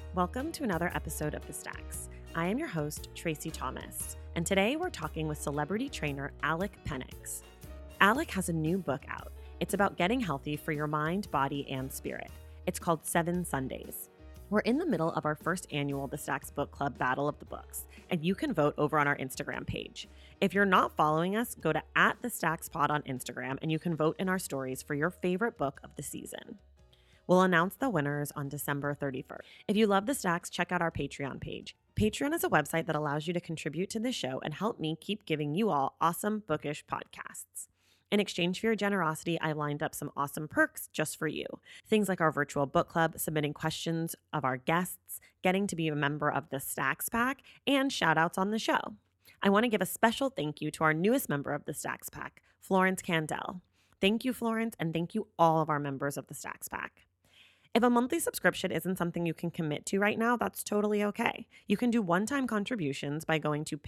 Welcome to another episode of The Stacks. I am your host, Tracy Thomas, and today we're talking with celebrity trainer Alec Penix. Alec has a new book out. It's about getting healthy for your mind, body, and spirit. It's called 7 Sundays. We're in the middle of our first annual The Stacks Book Club Battle of the Books, and you can vote over on our Instagram page. If you're not following us, go to @TheStacksPod on Instagram, and you can vote in our stories for your favorite book of the season. We'll announce the winners on December 31st. If you love The Stacks, check out our Patreon page. Patreon is a website that allows you to contribute to the show and help me keep giving you all awesome bookish podcasts. In exchange for your generosity, I've lined up some awesome perks just for you. Things like our virtual book club, submitting questions of our guests, getting to be a member of the Stacks Pack, and shout outs on the show. I want to give a special thank you to our newest member of the Stacks Pack, Florence Candell. Thank you, Florence, and thank you all of our members of the Stacks Pack. If a monthly subscription isn't something you can commit to right now, that's totally okay. You can do one-time contributions by going to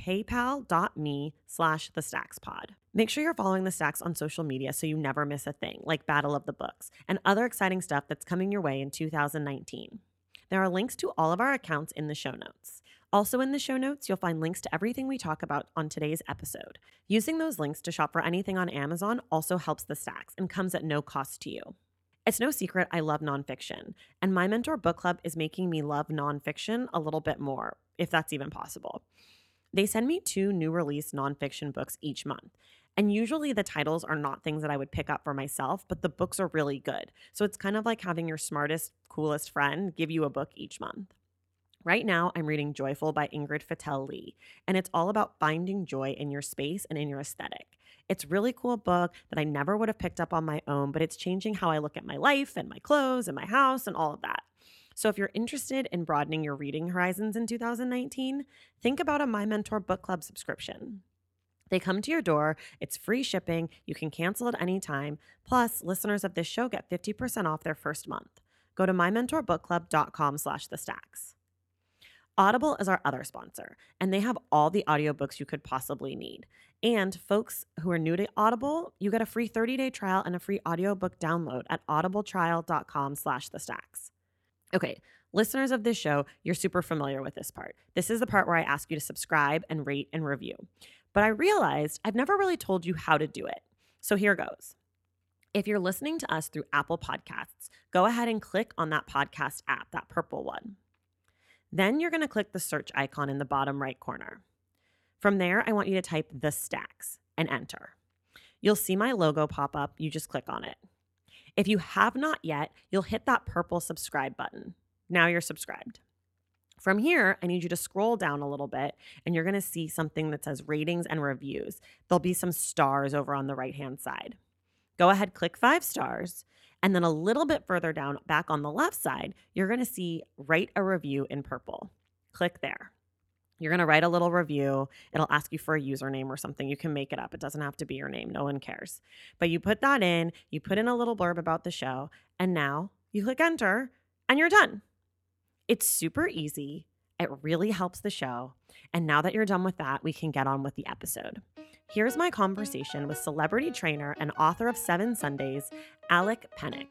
paypal.me/thestackspod. Make sure you're following The Stacks on social media so you never miss a thing, like Battle of the Books and other exciting stuff that's coming your way in 2019. There are links to all of our accounts in the show notes. Also in the show notes, you'll find links to everything we talk about on today's episode. Using those links to shop for anything on Amazon also helps The Stacks and comes at no cost to you. It's no secret I love nonfiction, and My Mentor Book Club is making me love nonfiction a little bit more, if that's even possible. They send me 2 new release nonfiction books each month, and usually the titles are not things that I would pick up for myself, but the books are really good. So it's kind of like having your smartest, coolest friend give you a book each month. Right now, I'm reading Joyful by Ingrid Fattel Lee, and it's all about finding joy in your space and in your aesthetic. It's a really cool book that I never would have picked up on my own, but it's changing how I look at my life and my clothes and my house and all of that. So if you're interested in broadening your reading horizons in 2019, think about a My Mentor Book Club subscription. They come to your door, it's free shipping, you can cancel at any time, plus listeners of this show get 50% off their first month. Go to mymentorbookclub.com/thestacks. Audible is our other sponsor, and they have all the audiobooks you could possibly need. And folks who are new to Audible, you get a free 30-day trial and a free audiobook download at audibletrial.com/thestacks. Okay, listeners of this show, you're super familiar with this part. This is the part where I ask you to subscribe and rate and review. But I realized I've never really told you how to do it. So here goes. If you're listening to us through Apple Podcasts, go ahead and click on that podcast app, that purple one. Then you're going to click the search icon in the bottom right corner. From there, I want you to type The Stacks and enter. You'll see my logo pop up. You just click on it. If you have not yet, you'll hit that purple subscribe button. Now you're subscribed. From here, I need you to scroll down a little bit, and you're going to see something that says ratings and reviews. There'll be some stars over on the right-hand side. Go ahead, click 5 stars. And then a little bit further down, back on the left side, you're going to see write a review in purple. Click there. You're going to write a little review. It'll ask you for a username or something. You can make it up. It doesn't have to be your name. No one cares. But you put that in, you put in a little blurb about the show, and now you click enter, and you're done. It's super easy. It really helps the show. And now that you're done with that, we can get on with the episode. Here's my conversation with celebrity trainer and author of 7 Sundays, Alec Penix.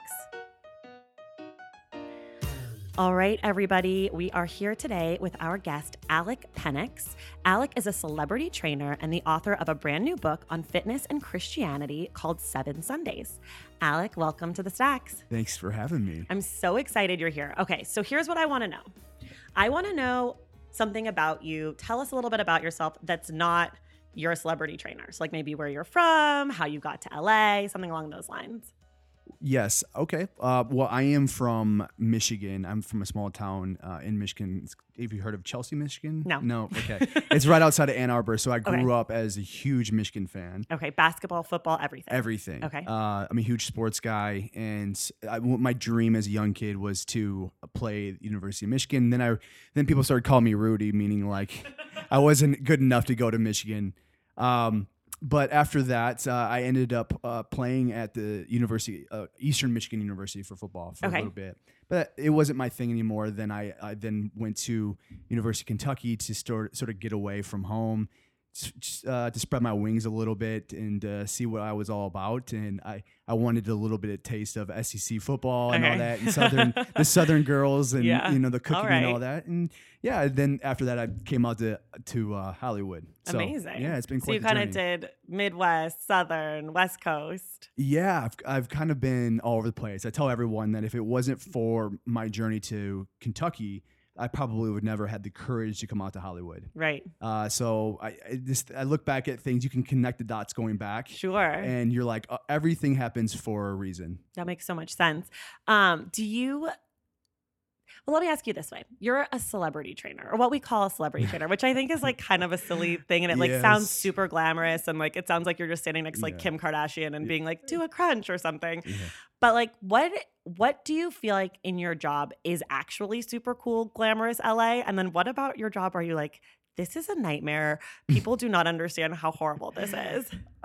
All right, everybody, we are here today with our guest, Alec Penix. Alec is a celebrity trainer and the author of a brand new book on fitness and Christianity called 7 Sundays. Alec, welcome to The Stacks. Thanks for having me. I'm so excited you're here. Okay, so here's what I want to know. I want to know something about you. Tell us a little bit about yourself that's not you're a celebrity trainer. So like maybe where you're from, how you got to LA, something along those lines. Yes. Okay. Well, I am from Michigan. I'm from a small town in Michigan. Have you heard of Chelsea, Michigan? No. Okay. It's right outside of Ann Arbor. So I grew up as a huge Michigan fan. Okay. Basketball, football, everything. Everything. Okay. I'm a huge sports guy. And my dream as a young kid was to play at the University of Michigan. Then people started calling me Rudy, meaning like I wasn't good enough to go to Michigan. But after that, I ended up playing at the Eastern Michigan University for football for a little bit. But it wasn't my thing anymore. Then I then went to University of Kentucky to sort of get away from home. to spread my wings a little bit and see what I was all about. And I wanted a little bit of taste of SEC football and all that, and the Southern girls, and the cooking and all that. And yeah, then after that, I came out to Hollywood. So, amazing. Yeah, it's been So you quite the kind of journey. did Midwest, Southern, West Coast. Yeah, I've kind of been all over the place. I tell everyone that if it wasn't for my journey to Kentucky, I probably would never had the courage to come out to Hollywood. Right. So I look back at things. You can connect the dots going back. Sure. And you're like, everything happens for a reason. That makes so much sense. Well, let me ask you this way. You're a celebrity trainer, or what we call a celebrity trainer, which I think is like kind of a silly thing. And it like sounds Yes. super glamorous. And like, it sounds like you're just standing next to like Yeah. Kim Kardashian and being like, do a crunch or something. Yeah. But like, what do you feel like in your job is actually super cool, glamorous LA? And then what about your job are you like, this is a nightmare. People do not understand how horrible this is.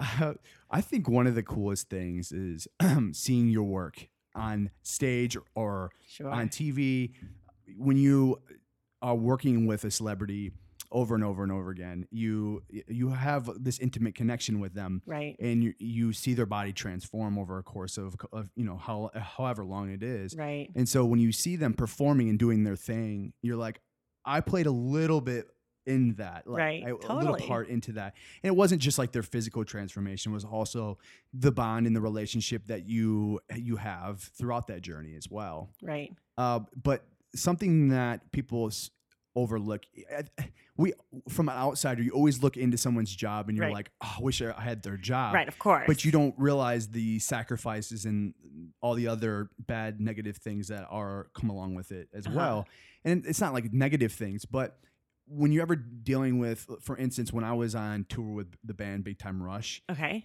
I think one of the coolest things is seeing your work on stage or Sure. on TV. When you are working with a celebrity over and over and over again, you have this intimate connection with them, Right. and you see their body transform over a course of however long it is. Right. And so when you see them performing and doing their thing, you're like, I played a little bit in that, like, Right, a little totally. part into that. And it wasn't just like their physical transformation, it was also the bond and the relationship that you have throughout that journey as well. Right. But something that people overlook, we from an outsider, you always look into someone's job and you're Right. like, oh, I wish I had their job. Right. Of course. But you don't realize the sacrifices and all the other bad, negative things that are come along with it as well. And it's not like negative things, but when you're ever dealing with, for instance, when I was on tour with the band Big Time Rush, Okay.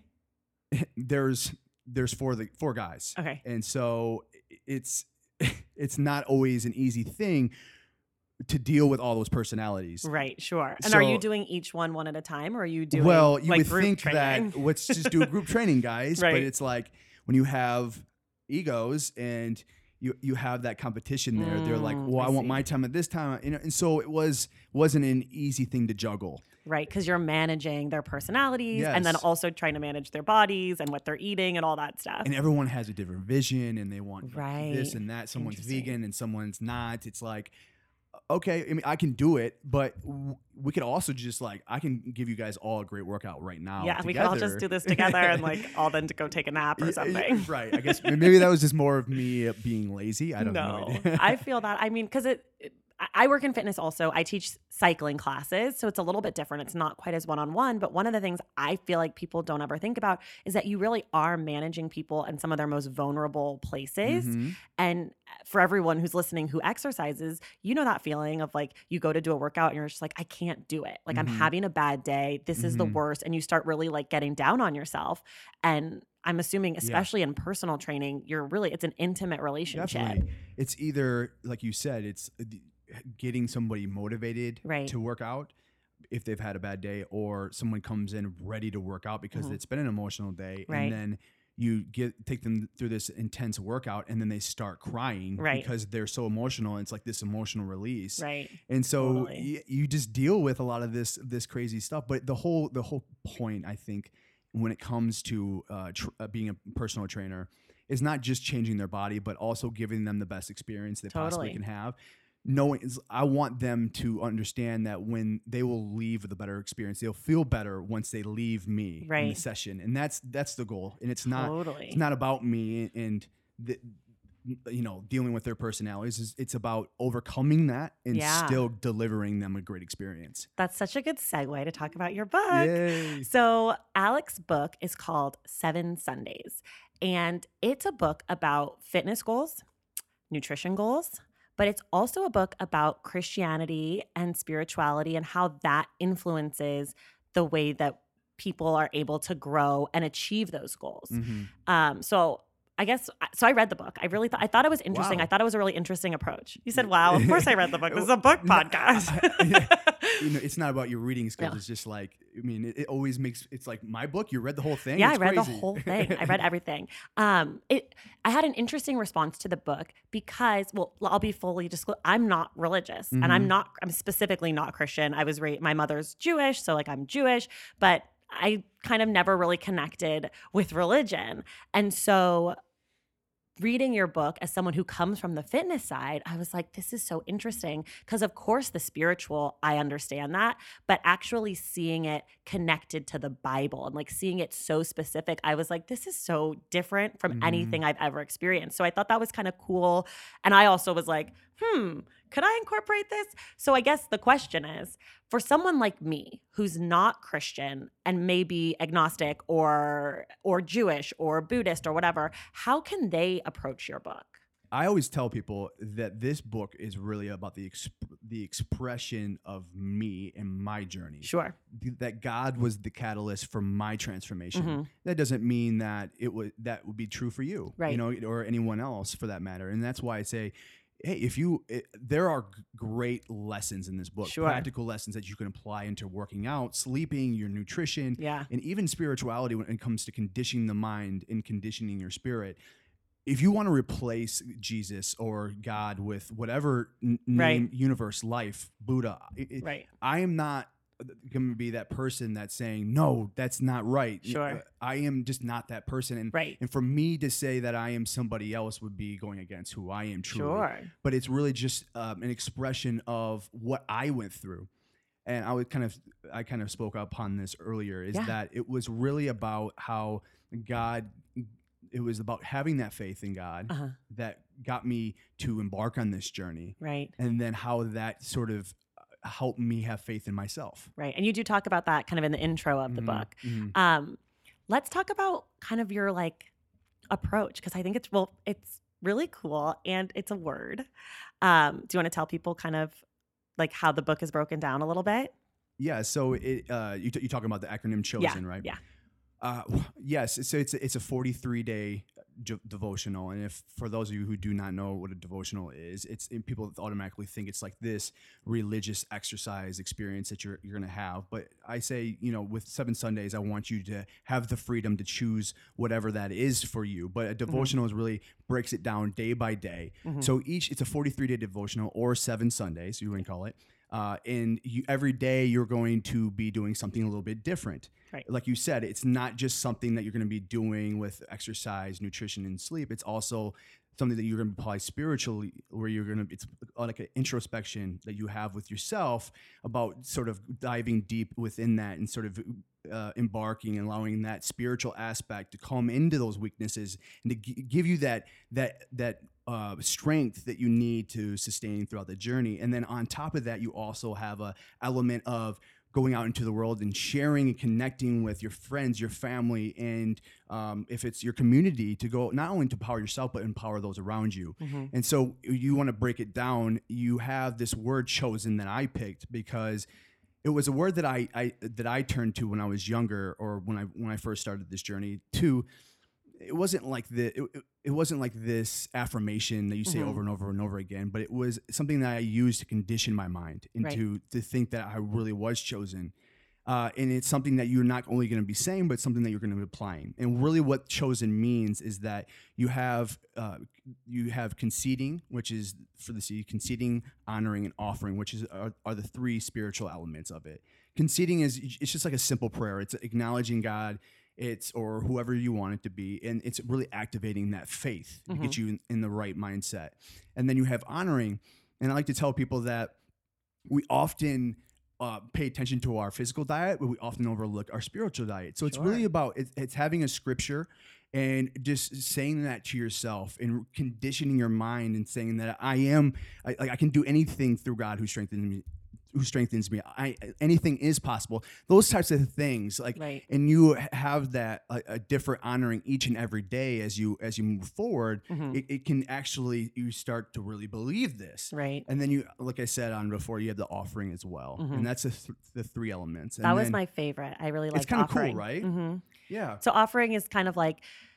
there's four guys, Okay. and so it's not always an easy thing to deal with all those personalities. Right. Sure. And are you So- doing each one at a time, or are you doing Well, you like would group think training? that let's just do a group training, guys. Right. But it's like when you have egos and you have that competition there. They're like, well, I I want see. my time at this time, and so it wasn't an easy thing to juggle. Right. Because you're managing their personalities and then Yes. also trying to manage their bodies and what they're eating and all that stuff. And everyone has a different vision, and they want Right. this and that. Someone's Interesting. vegan and someone's not. It's like, okay, I mean, I can do it, but we could also just like, I can give you guys all a great workout right now. Yeah, we could all just together. do this together and like all then to go take a nap or Yeah, something. right. I guess maybe that was just more of me being lazy. I don't know. No, I feel that. I mean, because I work in fitness also. I teach cycling classes, so it's a little bit different. It's not quite as one-on-one, but one of the things I feel like people don't ever think about is that you really are managing people in some of their most vulnerable places. Mhm. And for everyone who's listening who exercises, you know that feeling of like you go to do a workout and you're just like, I can't do it. Like I'm Mhm. having a bad day. This is the Mhm. worst. And you start really like getting down on yourself. And I'm assuming, especially in personal training, it's an intimate relationship. Definitely. It's either, like you said, it's getting somebody motivated Right. to work out if they've had a bad day, or someone comes in ready to work out because Mhm. it's been an emotional day. Right. And then you take them through this intense workout, and then they start crying Right. because they're so emotional. And it's like this emotional release. Right. And so Totally. you just deal with a lot of this crazy stuff. But the whole point, I think, when it comes to being a personal trainer, is not just changing their body, but also giving them the best experience they possibly Totally. can have. I want them to understand that when they will leave with a better experience, they'll feel better once they leave me in Right. the session, and that's the goal. And it's not Totally. about me and dealing with their personalities. It's about overcoming that and Yeah. still delivering them a great experience. That's such a good segue to talk about your book. Yay! So, Alex's book is called 7 Sundays, and it's a book about fitness goals, nutrition goals, but it's also a book about Christianity and spirituality and how that influences the way that people are able to grow and achieve those goals. Mhm. So I read the book. I thought it was interesting. Wow. I thought it was a really interesting approach. You said, wow, of course I read the book. This is a book No, podcast. it's not about your reading skills. No. It's just like, I mean, it always makes, it's like my book. You read the whole thing. Yeah, It's I read the crazy. whole thing. I read everything. I had an interesting response to the book because, well, I'll be fully disclosed. I'm not religious, and Mhm. I'm specifically not Christian. I was my mother's Jewish, so like I'm Jewish, but I kind of never really connected with religion, and so reading your book as someone who comes from the fitness side, I was like, this is so interesting. Because, of course, the spiritual, I understand that, but actually seeing it connected to the Bible and like seeing it so specific, I was like, this is so different from Mhm. anything I've ever experienced. So I thought that was kind of cool. And I also was like, could I incorporate this? So I guess the question is, for someone like me who's not Christian and maybe agnostic or Jewish or Buddhist or whatever, how can they approach your book? I always tell people that this book is really about the expression of me and my journey. Sure. That God was the catalyst for my transformation. Hmm. That doesn't mean that that would be true for you, Right. or anyone else for that matter. And that's why I say, hey, there are great lessons in this book, Sure. practical lessons that you can apply into working out, sleeping, your nutrition, Yeah. and even spirituality when it comes to conditioning the mind and conditioning your spirit. If you want to replace Jesus or God with whatever name, Right. universe, life, Buddha, Right. I am not going to be that person that's saying, no, that's not right. Sure. I am just not that person. And, Right. and for me to say that I am somebody else would be going against who I am truly. Sure. But it's really just an expression of what I went through. And I kind of spoke upon this earlier, is Yeah. that it was really about how God, it was about having that faith in God Uh-huh. that got me to embark on this journey. Right. And then how that sort of helped me have faith in myself. Right. And you do talk about that kind of in the intro of the Mhm, book. mhm. Let's talk about kind of your like approach because I think it's really cool and it's a word. Do you want to tell people kind of like how the book is broken down a little bit? Yeah. So you're talking about the acronym Chosen, right? Yeah. Yes. So it's a 43-day devotional, and if for those of you who do not know what a devotional is, people automatically think it's like this religious exercise experience that you're going to have. But I say, with 7 Sundays, I want you to have the freedom to choose whatever that is for you. But a devotional is really breaks it down day by day. Mhm. So it's a 43-day devotional or 7 Sundays, you can call it. Every day you're going to be doing something a little bit different. Right. Like you said, it's not just something that you're going to be doing with exercise, nutrition, and sleep. It's also something that you're going to apply spiritually, where it's like an introspection that you have with yourself about sort of diving deep within that and sort of embarking and allowing that spiritual aspect to come into those weaknesses and to give you that strength that you need to sustain throughout the journey. And then on top of that, you also have a element of going out into the world and sharing and connecting with your friends, your family, and if it's your community, to go not only to empower yourself, but empower those around you. Mhm. And so you want to break it down. You have this word chosen that I picked because it was a word that I turned to when I was younger, or when I first started this journey too. It wasn't like it wasn't like this affirmation that you say over and over and over again, but it was something that I used to condition my mind into to think that I really was chosen. And it's something that you're not only going to be saying, but something that you're going to be applying. And really, what chosen means is that you have conceding, which is for the C, conceding, honoring, and offering, which are the 3 spiritual elements of it. Conceding it's just like a simple prayer. It's acknowledging God. Or whoever you want it to be, and it's really activating that faith to get you in the right mindset. And then you have honoring, and I like to tell people that we often pay attention to our physical diet, but we often overlook our spiritual diet. So it's really about it's having a scripture and just saying that to yourself and conditioning your mind and saying that I can do anything through God who strengthens me. Anything is possible. Those types of things, Right. and you have that a different honoring each and every day as you move forward. It can actually, you start to really believe this, Right. and then you, like I said on before, you have the offering as well, and that's the 3 elements. And That was then my favorite. I really liked it's kind of cool, offering. right? Mhm. Yeah. So offering is kind of like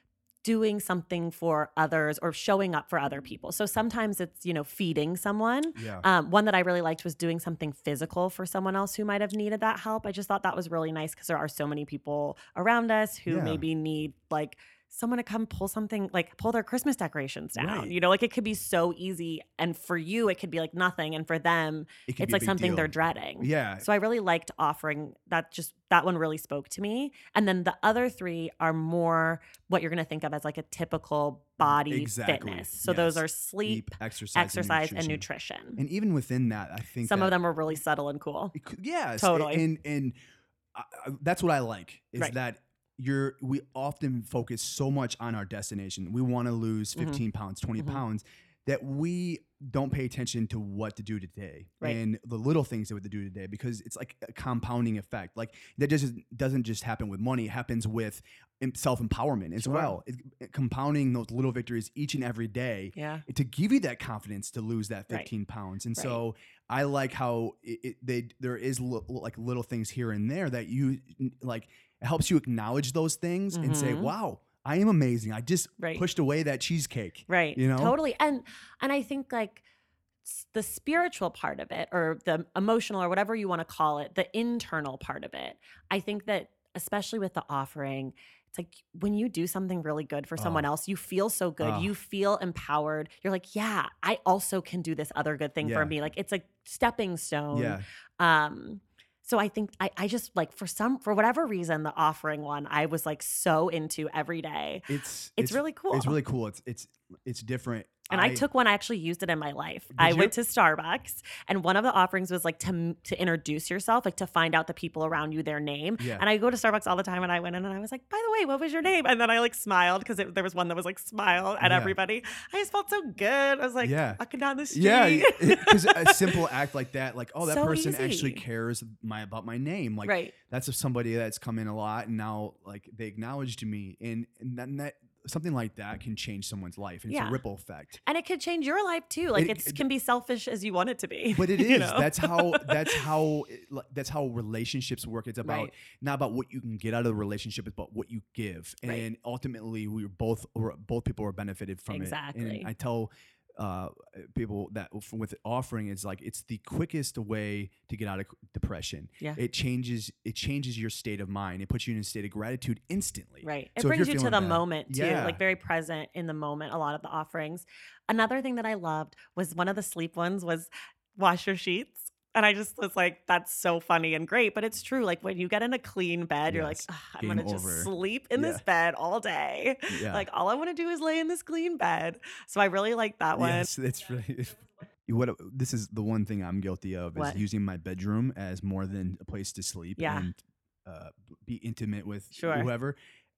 doing something for others or showing up for other people. So sometimes it's, feeding someone. Yeah. One that I really liked was doing something physical for someone else who might have needed that help. I just thought that was really nice because there are so many people around us who Yeah. maybe need like someone to come pull something, like pull their Christmas decorations down. Right. Like it could be so easy. And for you, it could be like nothing. And for them, It could it's be a like big something deal. they're dreading. Yeah. So I really liked offering that. Just that one really spoke to me. And then the other three are more what you're going to think of as like a typical body Exactly. fitness. So those Yes. are sleep, exercise, and nutrition. And even within that, I think Some that of them were really subtle and cool. yes, Totally. and that's what I like is Right. that we often focus so much on our destination. We want to lose 15 pounds, 20 Mhm. pounds, that we don't pay attention to what to do today Right. and the little things that we have to do today, because it's like a compounding effect. Like that just doesn't just happen with money; it happens with self-empowerment as Sure. well. Compounding those little victories each and every day Yeah. to give you that confidence to lose that Right. 15 pounds. And Right. so I like how there is like little things here and there that you like. It helps you acknowledge those things and say, Mhm. "Wow, I am amazing. I just Right. pushed away that cheesecake." Right. You know? Totally. And I think like the spiritual part of it, or the emotional, or whatever you want to call it, the internal part of it. I think that especially with the offering, it's like when you do something really good for someone Oh. else, you feel so good. Oh. You feel empowered. You're like, yeah, I also can do this other good thing for Yeah. me. Like it's a stepping stone. Yeah. So I think I just like for whatever reason, the offering one, I was like so into every day. It's really cool. It's really cool. It's different. And I took one, I actually used it in my life. Did I you? went to Starbucks, and one of the offerings was like to introduce yourself, like to find out the people around you their name. Yeah. And I go to Starbucks all the time, and I went in and I was like, by the way, what was your name? And then I like smiled because there was one that was like smile at Yeah. everybody. I just felt so good. I was like Yeah. walking down the street. Yeah, because a simple act like that, like, oh, that So person actually easy. cares about my name. Like, Right. that's somebody that's come in a lot, and now like they acknowledged me, and that something like that can change someone's life, and it's Yeah. a ripple effect. And it could change your life too. Like It- it can be selfish as you want it to be. But it you is. know? That's how relationships work. It's about Right. not about what you can get out of the relationship, it's about what you give. Right. And ultimately, both people are benefited from it. Exactly. And I tell people that with offering is like it's the quickest way to get out of depression. Yeah. It changes your state of mind. It puts you in a state of gratitude instantly. Right. It So if brings you're you to the feeling bad- moment too, Yeah. like very present in the moment, a lot of the offerings. Another thing that I loved was one of the sleep ones was wash your sheets. And I just was like, that's so funny and great. But it's true. Like when you get in a clean bed, you're like, Yes. "Ugh, I'm Game going to just over." sleep in this Yeah. bed all day. Yeah. Like all I want to do is lay in this clean bed. So I really like that one. Yes, that's really. This is the one thing I'm guilty of What? is using my bedroom as more than a place to sleep Yeah. and be intimate with Sure. whoever.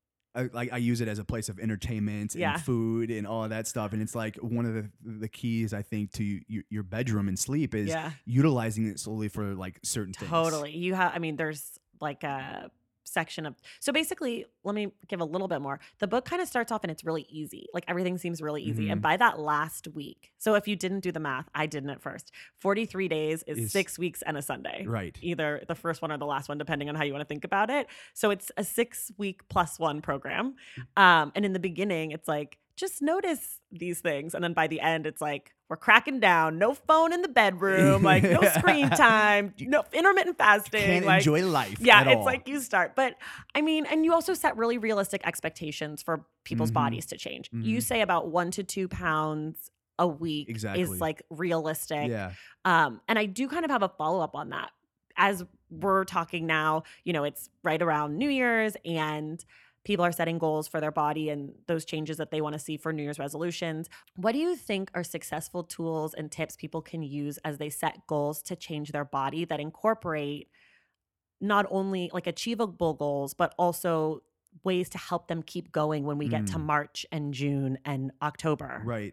I use it as a place of entertainment Yeah. and food and all of that stuff. And it's like one of the keys I think to your bedroom and sleep is Yeah. utilizing it solely for like certain things. Totally. There's like a section of, so basically, let me give a little bit more. The book kind of starts off and it's really easy. Like everything seems really easy. Mhm. And by that last week, so if you didn't do the math, I didn't at first. 43 days is 6 weeks and a Sunday. Right. Either the first one or the last one, depending on how you want to think about it. So it's a 6-week plus one program. And in the beginning, it's like, just notice these things. And then by the end, it's like, we're cracking down. No phone in the bedroom. Like, no screen time. No intermittent fasting. Can't like, enjoy life. yeah, at it's all. like you start. But I mean, and you also set really realistic expectations for people's Mhm. bodies to change. You Mhm. say about 1 to 2 pounds a week Exactly. is like realistic. Yeah. And I do kind of have a follow up on that. As we're talking now, it's right around New Year's and people are setting goals for their body and those changes that they want to see for New Year's resolutions. What do you think are successful tools and tips people can use as they set goals to change their body that incorporate not only like achievable goals, but also ways to help them keep going when we get to March and June and October? Right.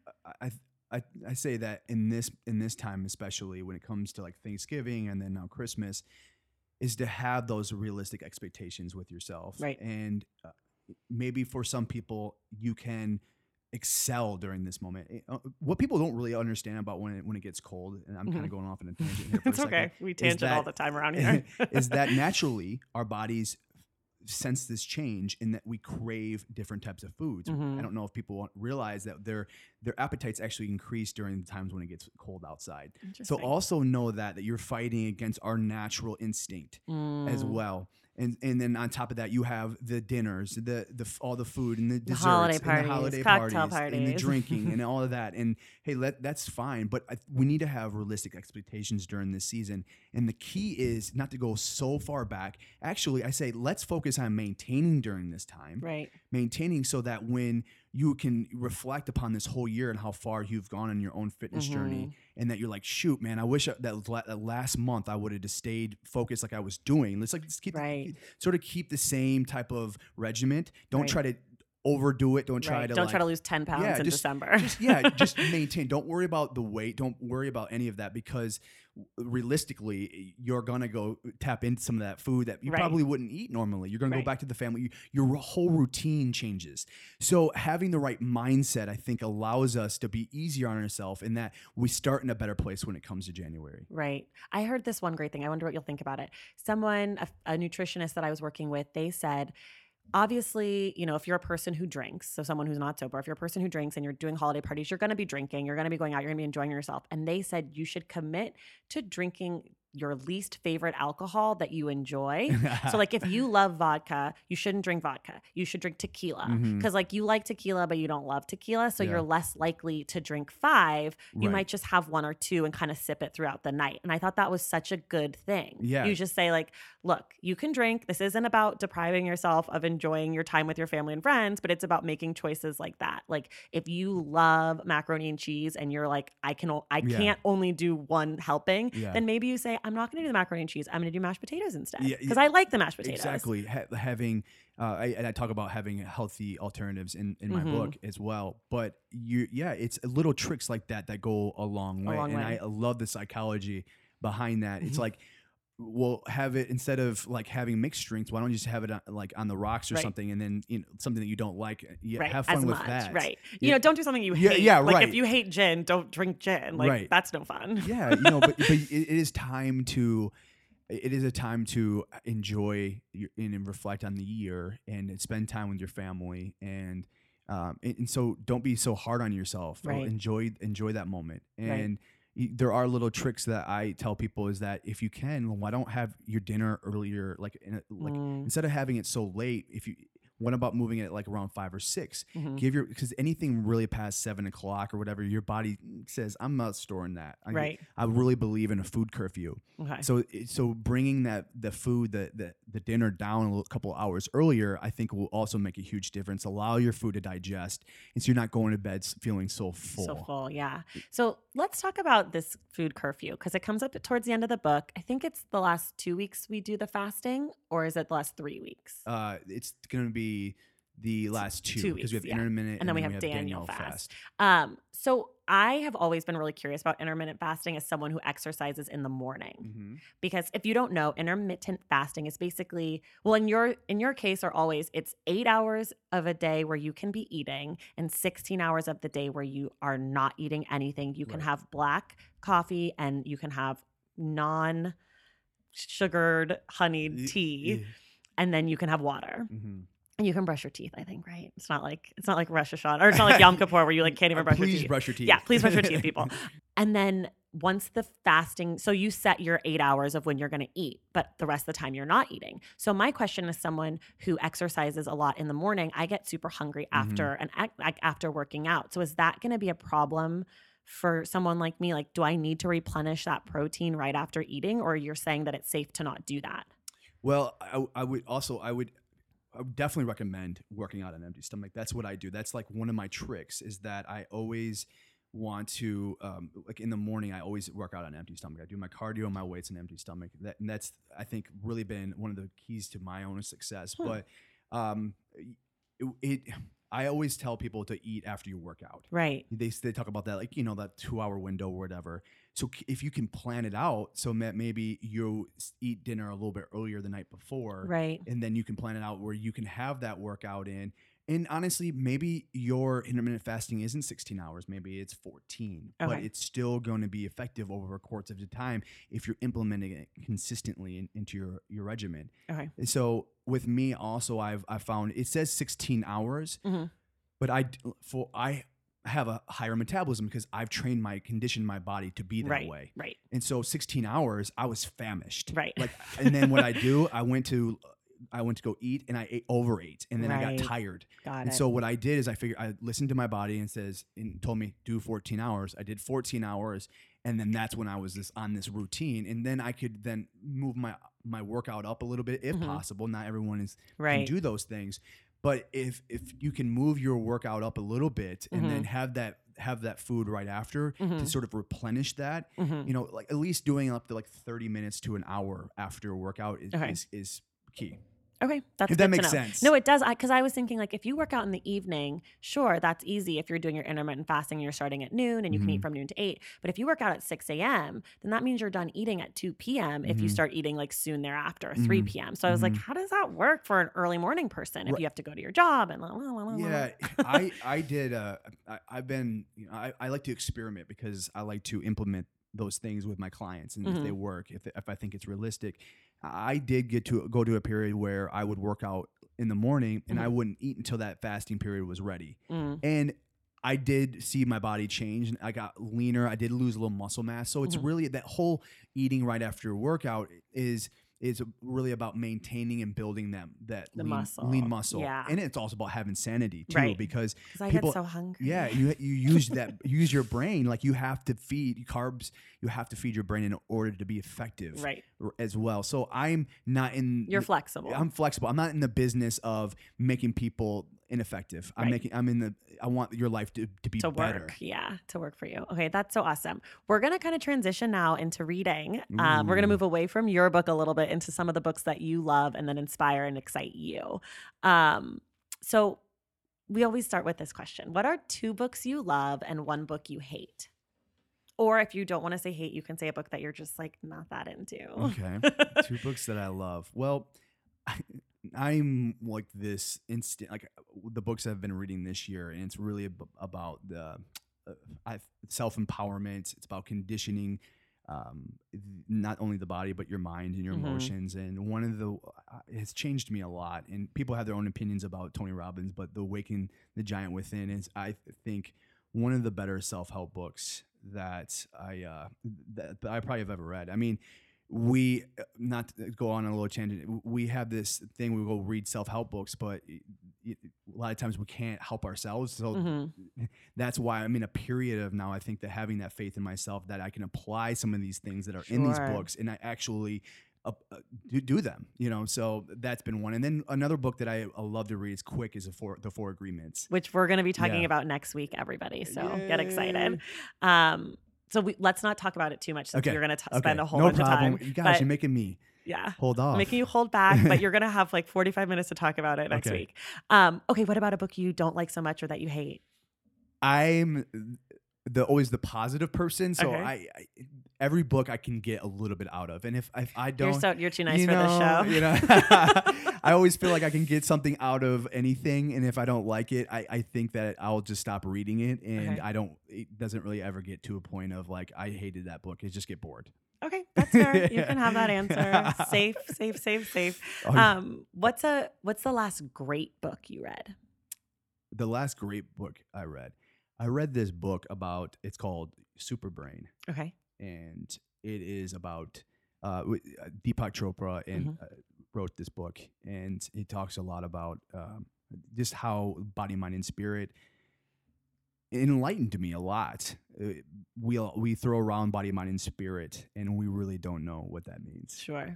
I say that in this time, especially when it comes to like Thanksgiving and then now Christmas, is to have those realistic expectations with yourself. Right. And maybe for some people, you can excel during this moment. What people don't really understand about when it gets cold, and I'm kind of going off on a tangent here for It's a second, okay. We tangent all the time around here. is that naturally our bodies sensed this change in that we crave different types of foods. I don't know if people realize that their appetites actually increase during the times when it gets cold outside. So also know that you're fighting against our natural instinct as well. And then on top of that, you have the dinners, the all the food and the desserts, holiday and parties, the holiday cocktail parties, and the parties. drinking, and all of that. And hey, that's fine, but we need to have realistic expectations during this season. And the key is not to go so far back. Actually, I say let's focus on maintaining during this time, Right. maintaining so that when you can reflect upon this whole year and how far you've gone on your own fitness journey, and that you're like, shoot, man, I wish that last month I would have just stayed focused like I was doing. Let's keep sort of keep the same type of regiment. Don't try to overdo it. Don't try to try to lose 10 pounds in December. Just maintain. Don't worry about the weight. Don't worry about any of that, because realistically, you're gonna go tap into some of that food that you probably wouldn't eat normally. You're gonna go back to the family. Your whole routine changes. So having the right mindset, I think, allows us to be easier on ourselves, and that we start in a better place when it comes to January. Right. I heard this one great thing. I wonder what you'll think about it. Someone, a nutritionist that I was working with, they said, obviously, if you're a person who drinks, so someone who's not sober, if you're a person who drinks and you're doing holiday parties, you're going to be drinking, you're going to be going out, you're going to be enjoying yourself. And they said you should commit to drinking your least favorite alcohol that you enjoy. So like if you love vodka, you shouldn't drink vodka. You should drink tequila, because like you like tequila, but you don't love tequila. So you're less likely to drink 5. You might just have 1 or 2 and kind of sip it throughout the night. And I thought that was such a good thing. Yeah. You just say like, look, you can drink. This isn't about depriving yourself of enjoying your time with your family and friends, but it's about making choices like that. Like if you love macaroni and cheese and you're like, I can't only do 1 helping, then maybe you say, I'm not going to do the macaroni and cheese. I'm going to do mashed potatoes instead, because I like the mashed potatoes. Exactly. Having, I talk about having healthy alternatives in my book as well. But it's little tricks like that go a long way. I love the psychology behind that. It's like, we'll have it instead of like having mixed drinks. Why don't you just have it like on the rocks or something, and then something that you don't like, have fun with that. Right. Don't do something you hate. Like if you hate gin, don't drink gin. Like that's no fun. Yeah. But it is time to. It is a time to enjoy and reflect on the year and spend time with your family, and so don't be so hard on yourself. Right. Enjoy that moment. And there are little tricks that I tell people is that if you can, why don't have your dinner earlier? Like instead of having it so late, what about moving it like around 5 or 6? Because anything really past 7 o'clock or whatever, your body says, I'm not storing that. I really believe in a food curfew. Okay. So bringing the food, the dinner down a couple hours earlier, I think will also make a huge difference. Allow your food to digest, and so you're not going to bed feeling so full. So full, yeah. So let's talk about this food curfew, because it comes up towards the end of the book. I think it's the last 2 weeks we do the fasting, or is it the last 3 weeks? It's going to be the last 2 because we have intermittent and then we have Daniel fast. So I have always been really curious about intermittent fasting as someone who exercises in the morning, because if you don't know, intermittent fasting is basically, well, in your case, or always, it's 8 hours of a day where you can be eating and 16 hours of the day where you are not eating anything. You can have black coffee and you can have non-sugared honeyed tea, and then you can have water. And you can brush your teeth, I think, right? It's not like Rosh Hashanah, or it's not like Yom Kippur where you like can't even brush your teeth. Please brush your teeth. Yeah, please brush your teeth, people. And then once the fasting, so you set your 8 hours of when you're going to eat, but the rest of the time you're not eating. So my question is, someone who exercises a lot in the morning, I get super hungry after after working out. So is that going to be a problem for someone like me? Like, do I need to replenish that protein right after eating, or you're saying that it's safe to not do that? Well, I would definitely recommend working out on an empty stomach. That's what I do. That's like one of my tricks, is that I always want to, like in the morning, I always work out on an empty stomach. I do my cardio and my weights on an empty stomach. And that's, I think, really been one of the keys to my own success. But I always tell people to eat after you work out. Right. They talk about that, like, that 2-hour window or whatever. So if you can plan it out, so that maybe you eat dinner a little bit earlier the night before, Right. and then you can plan it out where you can have that workout in. And honestly, maybe your intermittent fasting isn't 16 hours, maybe it's 14, but Okay. it's still going to be effective over a course of the time if you're implementing it consistently into your regimen. Okay. And so with me also, I've found it says 16 hours, Mhm. but I have a higher metabolism because I've conditioned my body to be that Right. way. Right. And so 16 hours, I was famished. Right. Like, and then what I went to go eat and I overate, and then I got Right. tired. Got And it. so what I did is I listened to my body and told me do 14 hours. I did 14 hours, and then that's when I was on this routine, and then I could then move my workout up a little bit if possible. Not everyone can Right. do those things, but if you can move your workout up a little bit and then have that food right after to sort of replenish that, like at least doing up to like 30 minutes to an hour after a workout is key. Okay, that's If good that makes to know. sense. No, it does. Because I was thinking, like, if you work out in the evening, sure, that's easy. If you're doing your intermittent fasting, and you're starting at noon, and you can eat from noon to 8. But if you work out at 6 a.m., then that means you're done eating at 2 p.m. If you start eating like soon thereafter, 3 p.m. So I was like, how does that work for an early morning person if you have to go to your job and Yeah, I did. I've been. I like to experiment because I like to implement those things with my clients, and if they work, if I think it's realistic. I did get to go to a period where I would work out in the morning and I wouldn't eat until that fasting period was ready. And I did see my body change, and I got leaner. I did lose a little muscle mass. So it's really that whole eating right after a workout is really about maintaining and building that lean muscle. Yeah. And it's also about having sanity too, Right. because I people, get so hungry. yeah, you use you use your brain. Like you have to feed carbs. You have to feed your brain in order to be effective, Right. as well. So I'm not in. You're flexible. I'm flexible. I'm not in the business of making people ineffective. Right. I want your life to be to better. work. Yeah, to work for you. Okay, that's so awesome. We're going to kind of transition now into reading. We're going to move away from your book a little bit into some of the books that you love and then inspire and excite you. So we always start with this question. What are 2 books you love and 1 book you hate? Or if you don't want to say hate, you can say a book that you're just like not that into. Okay. 2 books that I love. Well, I'm like this instant, like the books I've been reading this year, and it's really about the self-empowerment. It's about conditioning, not only the body, but your mind and your emotions. And one of the, it's changed me a lot, and people have their own opinions about Tony Robbins, but The Awaken the Giant Within is, I think, one of the better self-help books that I probably have ever read. I mean, we, not to go on a little tangent, we have this thing, we go read self-help books, but a lot of times we can't help ourselves. So that's why I'm in a period of now, I think, that having that faith in myself that I can apply some of these things that are in these books, and I actually do them, so that's been one. And then another book that I love to read is quick is the Four Agreements, which we're going to be talking about next week, everybody. So get excited. So let's not talk about it too much, since you're going to spend a whole bunch of time. You guys, you're making me hold off. I'm making you hold back, but you're going to have like 45 minutes to talk about it next week. Okay, what about a book you don't like so much or that you hate? I'm always the positive person, so I every book I can get a little bit out of, and if I don't, you're too nice for this show. I always feel like I can get something out of anything, and if I don't like it, I think that I'll just stop reading it, and it doesn't really ever get to a point of like I hated that book. It just get bored. Okay, that's fair. You can have that answer. Safe. What's the last great book you read? The last great book I read this book about, it's called Superbrain. Okay. And it is about Deepak Chopra and wrote this book, and he talks a lot about just how body, mind, and spirit. It enlightened me a lot. We throw around body, mind, and spirit, and we really don't know what that means. Sure.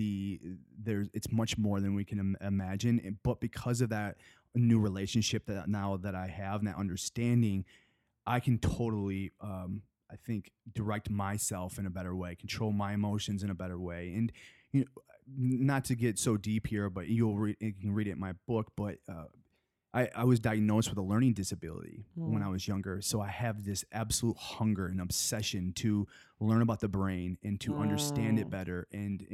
It's much more than we can imagine, but because of that new relationship that I have, and that understanding, I can totally, I think, direct myself in a better way, control my emotions in a better way. And not to get so deep here, but you can read it in my book, but I was diagnosed with a learning disability when Mm. I was younger. So I have this absolute hunger and obsession to learn about the brain and to understand it Mm. better.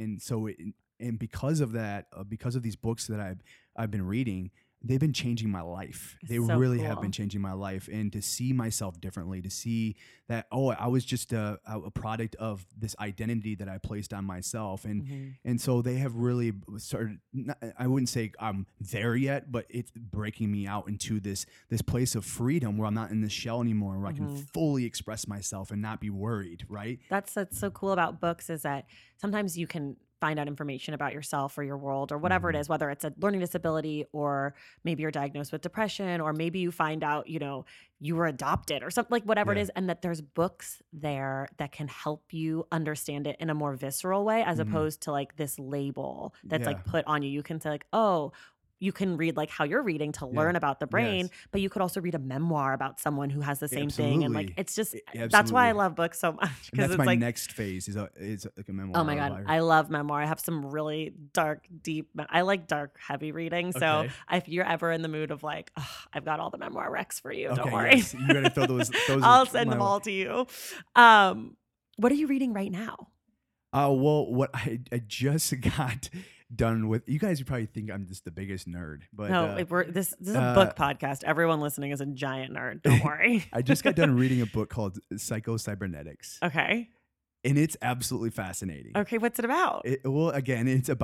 And because of that, because of these books that I've been reading, they've been changing my life. They So really have been cool. changing my life, and to see myself differently, to see that, oh, I was just a product of this identity that I placed on myself, Mhm. and so they have really started. I wouldn't say I'm there yet, but it's breaking me out into this place of freedom where I'm not in this shell anymore, where I can Mhm. fully express myself and not be worried. Right? That's so cool about books is that sometimes you can find out information about yourself or your world or whatever it Hmm. is, whether it's a learning disability or maybe you're diagnosed with depression or maybe you find out, you were adopted or something like whatever it Yeah. is, and that there's books there that can help you understand it in a more visceral way as Hmm. opposed to like this label that's Yeah. like put on you. You can say like, oh, you can read like how you're reading to Yeah. learn about the brain, Yes. but you could also read a memoir about someone who has the same thing. And like, Absolutely. it's just, that's why I Absolutely. love books so much And because that's it's my like, next phase is like a oh memoir my or a God, bio. I love memoir. I have some really dark, deep, I like dark, heavy reading. So Okay. if you're ever in the mood of like, "Ugh, I've got all the memoir recs for you, don't Okay. worry. Yes. You got to throw those I'll send my them way. all to you. Um, what are you reading right now? Well, what I just got done with. You guys probably think I'm just the biggest nerd, but No, this is a uh, book podcast. Everyone listening is a giant nerd. Don't worry. I just got done reading a book called Psycho-Cybernetics, Okay. and it's absolutely fascinating. Okay. What's it about? Well, again,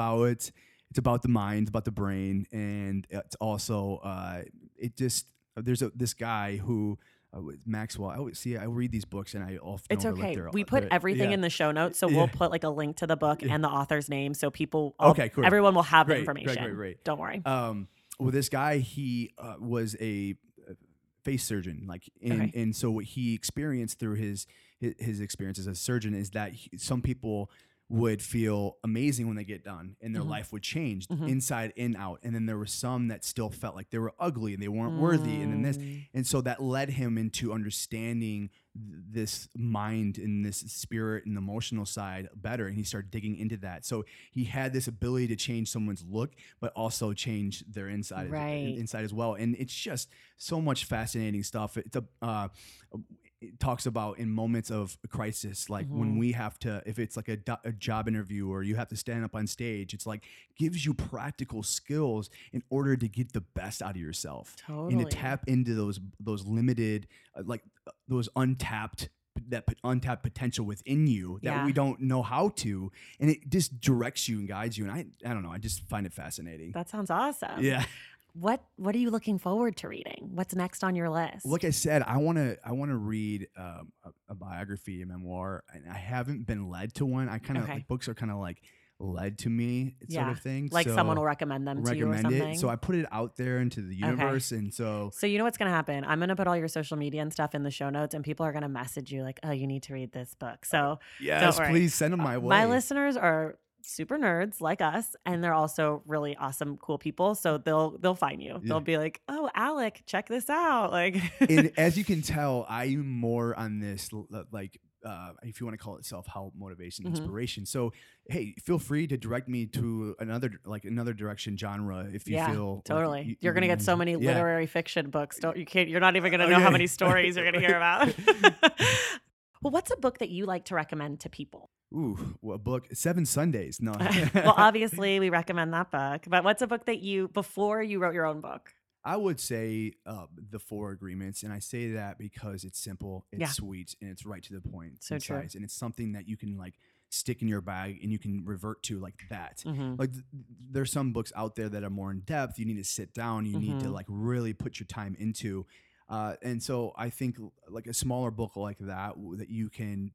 it's about the mind, about the brain, and it's also it just there's this guy who Maxwell. I read these books and I often It's overlook okay. their We put their everything yeah in the show notes, so we'll yeah put like a link to the book yeah. and the author's name, so people, Okay, cool, everyone will have the great, information. great. Don't worry. Well, this guy he was a face surgeon, like, Okay. and so what he experienced through his experience as a surgeon is that some people would feel amazing when they get done and their Hmm. life would change Hmm. inside and out, and then there were some that still felt like they were ugly and they weren't worthy, and then this, Mm, and so that led him into understanding this mind and this spirit and emotional side better, and he started digging into that. So he had this ability to change someone's look but also change their right. inside as well, and it's just so much fascinating stuff. It talks about in moments of crisis, like when Hmm. we have to, if it's like a job interview or you have to stand up on stage, it's like gives you practical skills in order to get the best out of yourself and to Totally. tap into those limited, those untapped potential within you that we Yeah. don't know how to, and it just directs you and guides you. And I don't know, I just find it fascinating. That sounds awesome. Yeah. What are you looking forward to reading? What's next on your Like list? I said, I want to read a biography, a memoir, and I haven't been led to one. I kind of Okay. like books are kind of like led to me, sort Yeah. of thing. Like someone So will recommend them to you or recommend it. So something. I put it out there into the Okay. universe, and so So you know what's going to happen? I'm going to put all your social media and stuff in the show notes and people are going to message you like, "Oh, you need to read this book." So don't yes, worry. please send them my My way. listeners are super nerds like us and they're also really awesome cool people, so they'll find you. Yeah. They'll be like, "Oh, Alec, check this out." Like And as you can tell, I'm more on this like if you want to call it self-help, motivation, Mhm. inspiration. So hey, feel free to direct me to another direction genre if you Yeah, feel like totally. you You're going to can get use so it. many Yeah. literary fiction books. You're not even going to know how Okay. many stories you're going to hear about. Well, what's a book that you like to recommend to people? Ooh, what book? Seven Sundays. No. Well, obviously, we recommend that book, but what's a book that before you wrote your own book? I would say the Four Agreements, and I say that because it's simple, it's Yeah, sweet, and it's right to the point, so true. concise, and it's something that you can like stick in your bag and you can revert to like that. Mhm. Like there's some books out there that are more in depth. You need to sit down. You need to Mhm. like really put your time into. And so I think like a smaller book like that that you can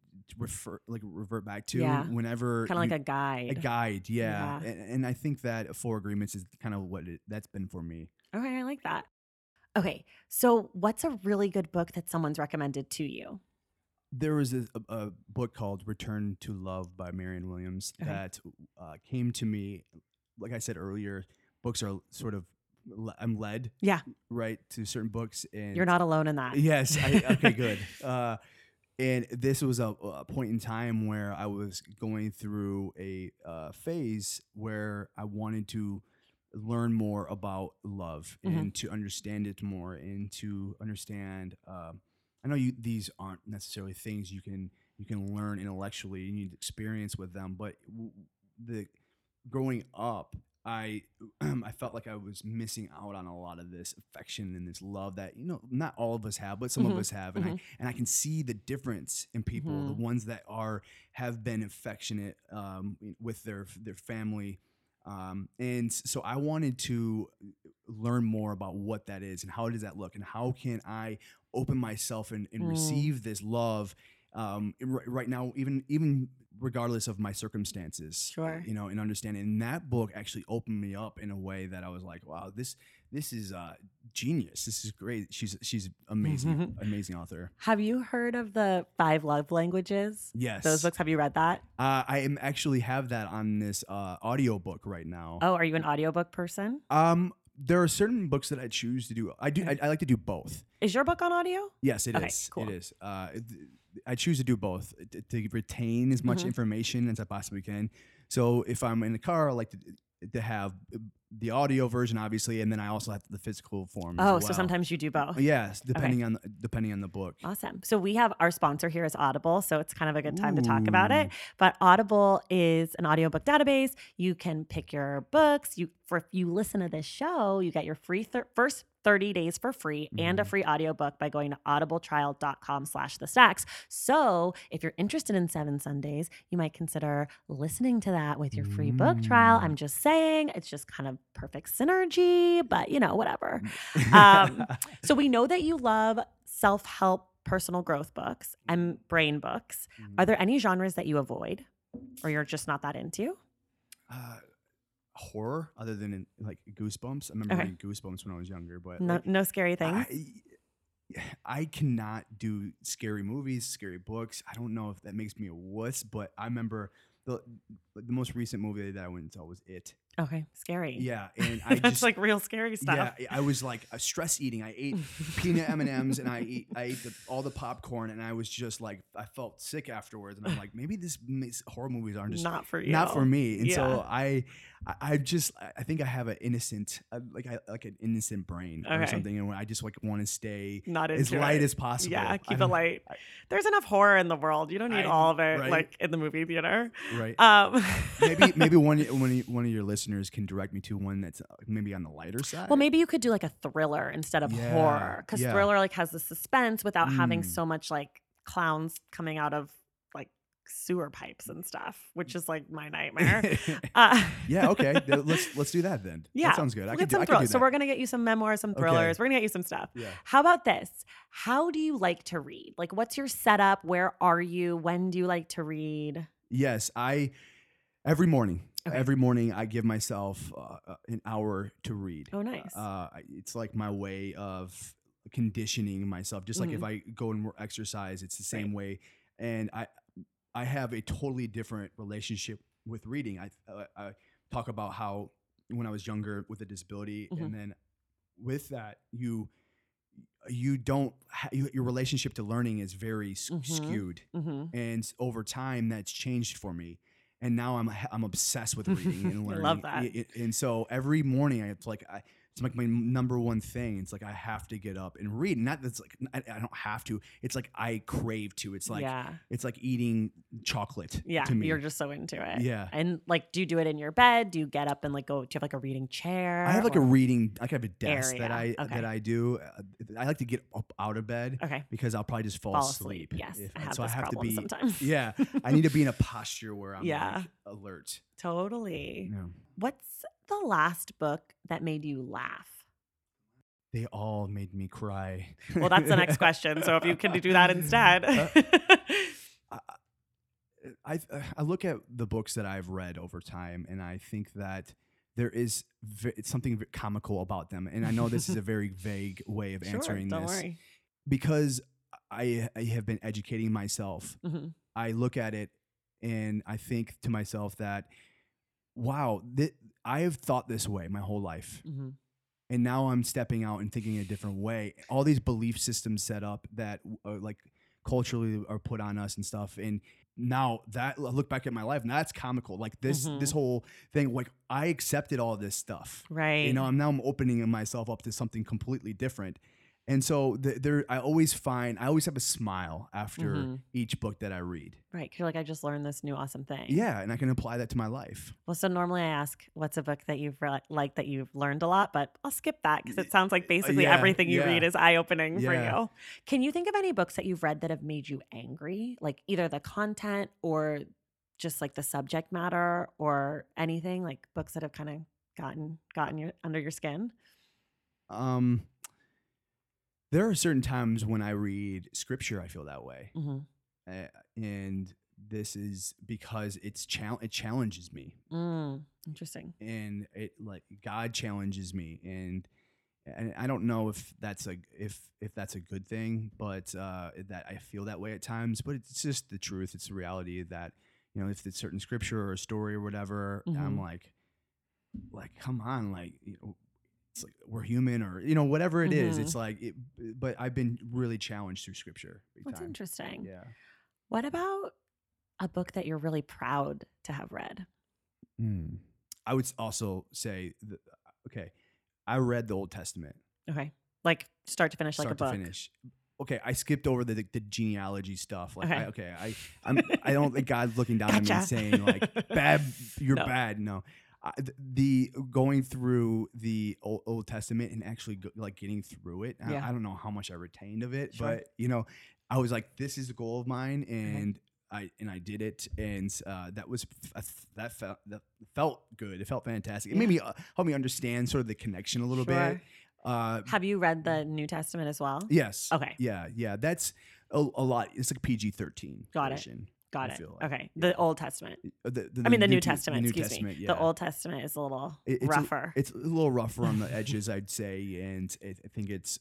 revert back to Yeah, whenever kind of like you a a guide. guide, yeah. Yeah. And I think that Four Agreements is kind of that's been for me. Okay, I like that. Okay, so what's a really good book that someone's recommended to you? There was a book called Return to Love by Marianne Williams Okay. that came to me. Like I said earlier, books are sort of, I'm led Yeah, right to certain books. you're And not alone in that. yes, okay, good. And this was a point in time where I was going through a phase where I wanted to learn more about love Mhm. and to understand it more and to understand. I know these aren't necessarily things you can learn intellectually. You need experience with them, but the growing up, I I felt like I was missing out on a lot of this affection and this love that not all of us have, but some of Mhm. us have, Mhm. and I can see the difference in people, the Mhm. ones that have been affectionate with their family, and so I wanted to learn more about what that is and how does that look and how can I open myself and Mm. receive this love right now, even regardless of my circumstances, Sure. and understanding. And that book actually opened me up in a way that I was like, wow, this is genius. This is great. She's amazing, amazing author. Have you heard of the Five Love Languages? Those Yes. books, have you read that? I am actually have that on this audiobook right now. Oh, are you an audiobook person? There are certain books that I choose to do. I do. Okay. I like to do both. Is your book on audio? Yes, it Okay, is. It cool. is. I choose to do both to retain as much Mhm. information as I possibly can. So if I'm in the car, I like to have the audio version, obviously, and then I also have the physical form as Oh, so well. sometimes you do both. Yes, Okay. depending on the book. Awesome. So we have our sponsor here is Audible, so it's kind of a good time to talk about it. Ooh. But Audible is an audiobook database. You can pick your books. If you listen to this show, you get your free first 30 days for free and a Mhm. free audiobook by going to audibletrial.com/thestacks. So if you're interested in 7 Sundays, you might consider listening to that with your free book trial. Mm. I'm just saying, it's just kind of perfect synergy, but whatever. So we know that you love self-help personal growth books and brain books. Are Mhm. there any genres that you avoid or you're just not that into? Uh, Horror, other than like Goosebumps. I remember Okay. reading Goosebumps when I was younger, but No, like no scary things. I cannot do scary movies, scary books. I don't know if that makes me a wuss, but I remember the the most recent movie that I went and saw was It. Okay. Scary. Yeah, and I That's just like real scary stuff. yeah, I was like stress eating. I ate peanut M and M's and I ate all the popcorn, and I was just like I felt sick afterwards, and I'm like maybe horror movies aren't just Not for not for you. me. And Yeah. so I think I have an innocent like an innocent brain or Okay. something, and I just like want to stay Not as into light it. as possible. Yeah, I keep it don't. light. There's enough horror in the world. You don't need all of it Right, like in the movie theater. right. Um, Maybe one of your listeners can direct me to one that's maybe on the lighter side. well, maybe you could do like a thriller instead of Yeah, horror because yeah. thriller like has the suspense without having Mm. so much like clowns coming out of like sewer pipes and stuff, which is like my nightmare. Uh, Yeah, okay. Let's do that then. That yeah, sounds good. we'll get some I could do thrillers. So that. we're gonna get you some memoirs, some Okay. thrillers. We're gonna get you some stuff. Yeah. How about this? How do you like to read? Like, what's your setup? Where are you? When do you like to read? Yes, I every morning. Okay. Every morning I give myself an hour to read. Oh, nice. It's like my way of conditioning myself. Just like if Mhm. I go and exercise, it's the same Right. way. And I have a totally different relationship with reading. I talk about how when I was younger with a disability, Mhm. and then with that you don't your relationship to learning is very Mhm. skewed, Mhm. and over time that's changed for me, and now I'm obsessed with reading and I learning. love that. And so every morning it's like my number one thing. It's like I have to get up and read. Not that's like I don't have to. It's like I crave to. Yeah. It's like eating chocolate Yeah. to me. You're just so into it. Yeah. And like, do you do it in your bed? Do you get up and like go? Do you have like a reading chair? I have like a or- reading. I have a desk Area. Okay. that I do. I like to get up out of bed Okay. because I'll probably just fall Fall asleep. Yes. I have so I this have to problem be. sometimes. Yeah, I need to be in a posture where I'm Yeah. like alert. Totally. Yeah. What's the last book that made you laugh? They all made me cry. Well, that's the next question. So if you can do that instead. I look at the books that I've read over time, and I think that there is it's something comical about them. And I know this is a very vague way of Sure, answering don't this worry. because I have been educating myself. Mhm. I look at it and I think to myself that, wow, I have thought this way my whole life. Mhm. And now I'm stepping out and thinking a different way. All these belief systems set up that like culturally are put on us and stuff. And now that I look back at my life, and that's comical. Like this Mhm. whole thing, like I accepted all this stuff. Right. I'm opening myself up to something completely different. And so I always have a smile after Mhm. each book that I read. Right. 'Cause you're like, I just learned this new awesome thing. Yeah, and I can apply that to my life. Well, so normally I ask, what's a book that you've like that you've learned a lot, but I'll skip that because it sounds like basically Yeah, everything you read yeah, is eye opening for yeah. you. Can you think of any books that you've read that have made you angry, like either the content or just like the subject matter or anything, like books that have kind of gotten your under your skin? Um, there are certain times when I read scripture, I feel that way, Hmm. uh, and this is because it challenges me, Interesting. and it like God challenges me, and I don't know if that's if that's a good thing, but that I feel that way at times. But it's just the truth. It's the reality that if it's certain scripture or a story or whatever, I'm Hmm. like come on, like it's like we're human or whatever it is. Hmm. It's like it, but I've been really challenged through scripture big That's time. interesting. Yeah. What about a book that you're really proud to have read? Hmm. I would also say okay, I read the Old Testament Okay. Like start to finish, like a start to book. finish. Okay, I skipped over the genealogy stuff. Like, Okay. I don't think God's looking down at me and Gotcha. saying like, "Bad, you're No. bad." No, the going through the Old Testament and actually like getting through it. Yeah. I don't know how much I retained of it, Sure. but I was like, "This is a goal of mine," Okay. and I did it, and that felt good. It felt fantastic. It made me help me understand sort of the connection a little bit. Sure. Have you read the New Testament as well? Yes. Okay. Yeah. That's a lot. It's like PG-13 Got it. version. Got I it. feel like. Okay. Yeah. The Old Testament. The I mean, the New Te- Testament, the New excuse me. Testament. Yeah. The Old Testament is a little It's rougher. It's a little rougher on the edges, I'd say, and I think it's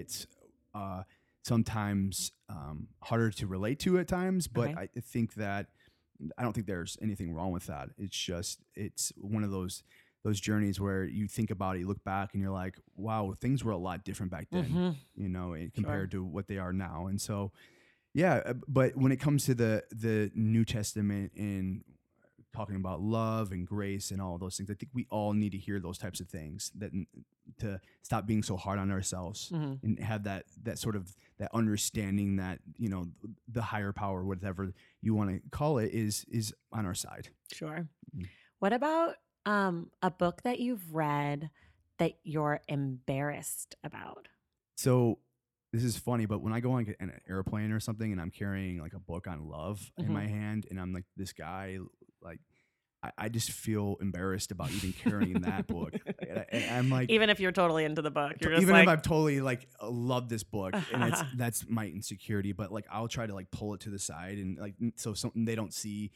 sometimes harder to relate to at times. But Okay. I think that I don't think there's anything wrong with that. It's one of those journeys where you think about it, you look back, and you're like, wow, things were a lot different back then, compared to what they are now. And so, yeah. But when it comes to the New Testament and talking about love and grace and all those things, I think we all need to hear those types of things to stop being so hard on ourselves Mhm. and have that sort of that understanding that the higher power, whatever you want to call it, is on our side. Sure. Mm. What about a book that you've read that you're embarrassed about? So this is funny, but when I go on an airplane or something and I'm carrying like a book on love in my Mhm. hand and I'm like this guy, like I just feel embarrassed about even carrying that book. And I'm like, Even if you're totally into the book, you're just even if like, I've totally like loved this book, and that's my insecurity, but like I'll try to like pull it to the side and like so something they don't see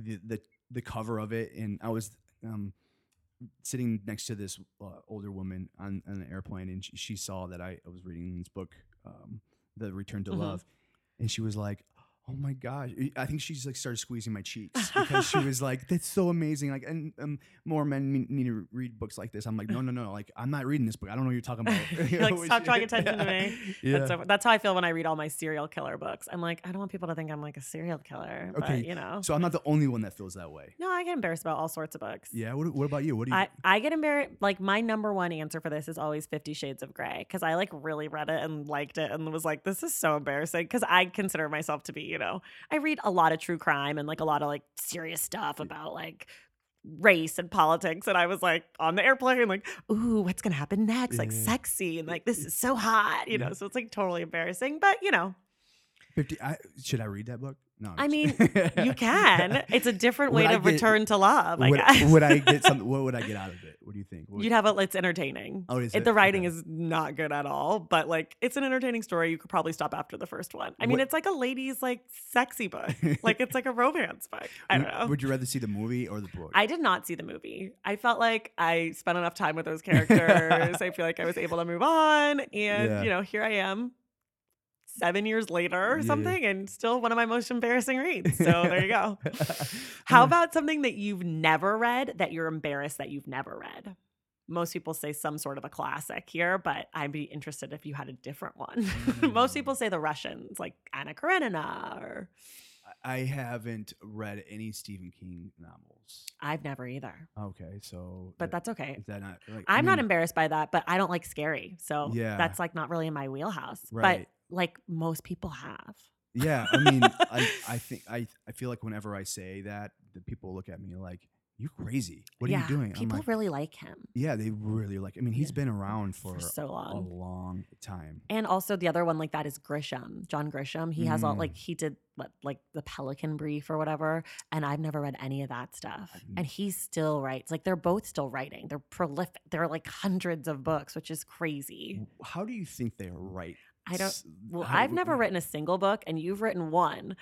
the cover of it. And I was sitting next to this older woman on an airplane, and she saw that I was reading this book, The Return to Mhm. Love, and she was like, "Oh my gosh!" I think she's like started squeezing my cheeks because she was like, "That's so amazing!" Like, and more men need to read books like this. I'm like, no. Like, I'm not reading this book. I don't know what you're talking about. You're like, stop drawing attention to me. Yeah. That's how I feel when I read all my serial killer books. I'm like, I don't want people to think I'm like a serial killer, Okay. but So I'm not the only one that feels that way. No, I get embarrassed about all sorts of books. Yeah. What about you? What do you? I get embarrassed. Like my number one answer for this is always 50 Shades of Grey because I like really read it and liked it and was like, this is so embarrassing because I consider myself to be, I read a lot of true crime and like a lot of like serious stuff about like race and politics. And I was like on the airplane, like, ooh, what's going to happen next? Like Yeah. sexy and like, this is so hot, Yeah. so it's like totally embarrassing, but 50. Should I read that book? No. I mean, you can. It's a different way Would I to get- return to love, I would, guess. would I get something? What would I get out of it? What do you think? You'd have it's entertaining. Oh, is The it? writing Okay. is not good at all, but like it's an entertaining story. You could probably stop after the first one. I mean, What- it's like a lady's like sexy book. Like it's like a romance book. I don't know. Would you rather see the movie or the book? I did not see the movie. I felt like I spent enough time with those characters. I feel like I was able to move on. And, Yeah. here I am 7 years later or Yeah. something and still one of my most embarrassing reads. So there you go. How about something that you've never read that you're embarrassed that you've never read? Most people say some sort of a classic here, but I'd be interested if you had a different one. Most people say The Russians, like Anna Karenina or I haven't read any Stephen King novels. I've never either, Okay, so but that's okay. is that not like? I I'm not mean, embarrassed by that, but I don't like scary. So yeah, that's like not really in my wheelhouse. But right. like most people have. Yeah, I mean, I think I feel like whenever I say that, the people look at me like, "You crazy? What are you Yeah, doing?" I'm people like, really like him "Yeah, they really like." I mean, yeah, he's been around for for so a long. long time. And also the other one like that is Grisham, John Grisham. He has all Mm, like he did what, like the Pelican Brief or whatever, and I've never read any of that stuff. I- And he still writes. Like they're both still writing. They're prolific. They're like hundreds of books, which is crazy. how do you think they write? I don't. Well, How, I've never written a single book, and you've written one,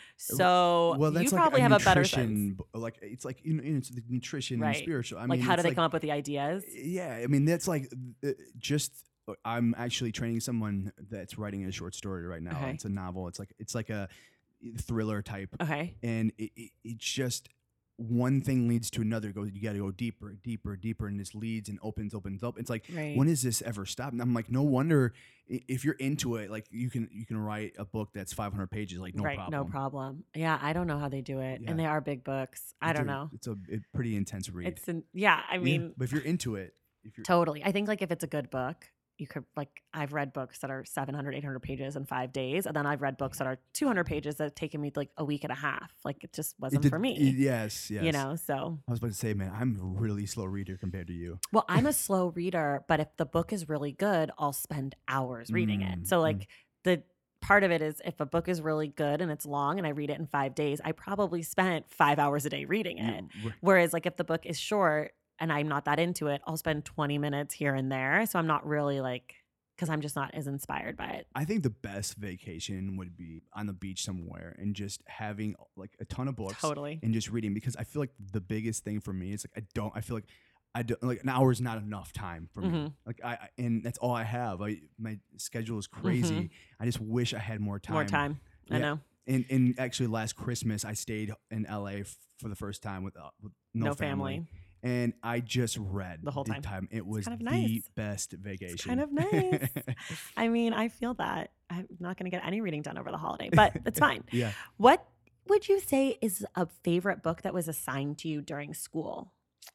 so well, you that's like a probably have a better sense, nutrition, like it's like it's the nutrition and right? spiritual. I Like, mean, how do it's they like come up with the ideas? yeah. I mean, that's like just. I'm actually training someone that's writing a short story right now. Okay. It's a novel. It's like a thriller type, Okay. and it just one thing leads to another. You got to go deeper, deeper, deeper, and this leads and opens up. It's like Right. when does this ever stop? And I'm like, no wonder if you're into it, like you can write a book that's 500 pages, like no right. problem. No problem. Yeah, I don't know how they do it, Yeah. and they are big books. I don't Dude, know. It's a pretty intense read. Yeah. I Yeah, mean, but if you're into it, if you're totally. I think like if it's a good book, you could like I've read books that are 700, 800 pages in 5 days, and then I've read books that are 200 pages that have taken me like a week and a half. Like it just wasn't for me. yes, yes. You know, so I was about to say, man, I'm a really slow reader compared to you. well, I'm a slow reader, but if the book is really good, I'll spend hours reading it. So like the part of it is if a book is really good and it's long and I read it in 5 days, I probably spent 5 hours a day reading it. Whereas like if the book is short and I'm not that into it, I'll spend 20 minutes here and there. So I'm not really like because I'm just not as inspired by it. I think the best vacation would be on the beach somewhere and just having like a ton of books Totally. and just reading, because I feel like the biggest thing for me is like I feel like I don't like an hour is not enough time for me. Mhm. Like and that's all I have. My schedule is crazy. I just wish I had more time. More time. I Yeah. know. And actually last Christmas I stayed in LA for the first time with no family. And I just read The whole time. It was kind of the nice. best vacation. It's kind of nice. I mean, I feel that. I'm not going to get any reading done over the holiday, but it's fine. Yeah. What would you say is a favorite book that was assigned to you during school?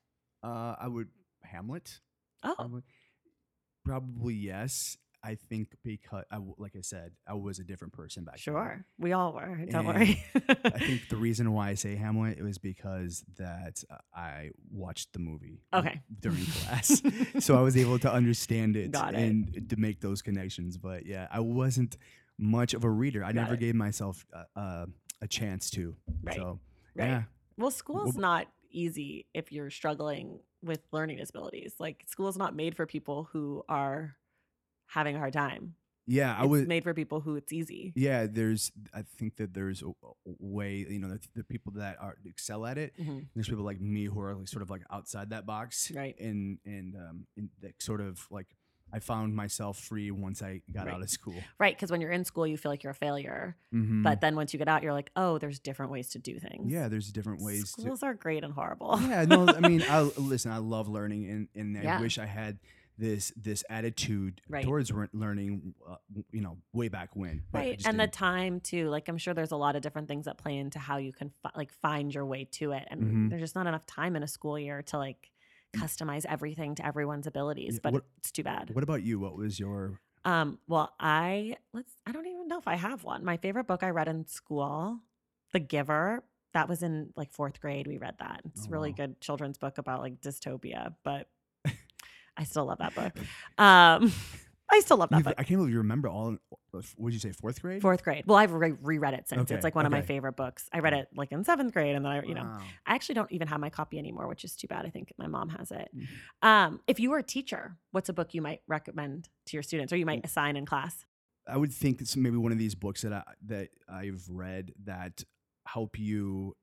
I would Hamlet. Oh, Probably yes. I think because like I said, I was a different person back then. sure. We all were. Don't And worry. I think the reason why I say Hamlet, it was because that I watched the movie Okay. during class, so I was able to understand it Got it. and to make those connections. But yeah, I wasn't much of a reader. I Got never it. gave myself a chance to. Right. So Right. yeah, Well, school's not easy if you're struggling with learning disabilities. Like, school's not made for people who are having a hard time. yeah, I It's was. made for people who it's easy. Yeah, I think that there's a way, the people that are excel at it. Mhm. There's people like me who are like sort of like outside that box, Right. and that sort of like I found myself free once I got Right. out of school. Right. Because when you're in school, you feel like you're a failure. Mhm. But then once you get out, you're like, oh, there's different ways to do things. yeah, there's different ways to. Schools are great and horrible. Yeah, no, I mean, listen. I love learning, and I Yeah. wish I had this attitude Right. towards learning, way back when. But I Right. just And the didn't. time too. Like, I'm sure there's a lot of different things that play into how you can find your way to it. And Mhm. there's just not enough time in a school year to like customize everything to everyone's abilities. Yeah, But what- it's too bad. What about you? What was your? Well, I don't even know if I have one. My favorite book I read in school, The Giver. That was in like 4th grade. We read that. It's Oh, a really wow. good children's book about like dystopia, but I still love that book. I still love that book. I can't believe you remember all. What did you say? 4th grade? 4th grade. Well, I've reread it since. Okay, It's like one of my okay. favorite books. I read it like in 7th grade, and then Wow. I actually don't even have my copy anymore, which is too bad. I think my mom has it. Mm. If you were a teacher, what's a book you might recommend to your students, or you might assign in class? I would think it's maybe one of these books that I've read that help you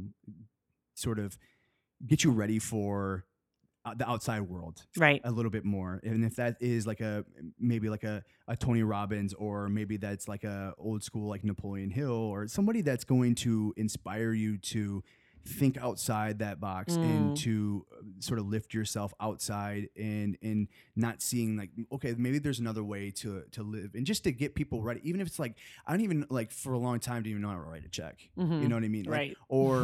sort of get you ready for the outside world Right. a little bit more. And if that is like maybe like a Tony Robbins, or maybe that's like a old school like Napoleon Hill, or somebody that's going to inspire you to think outside that box and to sort of lift yourself outside and not seeing like, okay, maybe there's another way to live, and just to get people ready. Even if it's like, I don't even like for a long time didn't even know how to write a check. You know what I mean? Like, Right. or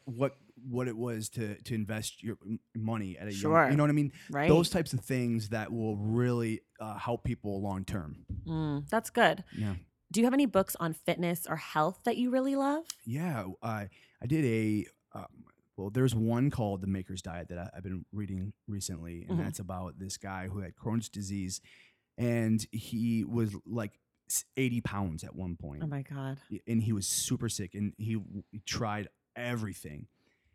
what it was to invest your money at a Sure. young, you know what I mean? Right. Those types of things that will really help people long term. That's good. Yeah. Do you have any books on fitness or health that you really love? Yeah. I did well, there's one called The Maker's Diet that I've been reading recently, and that's about this guy who had Crohn's disease, and he was like 80 pounds at one point. Oh my God. And he was super sick, and he tried everything.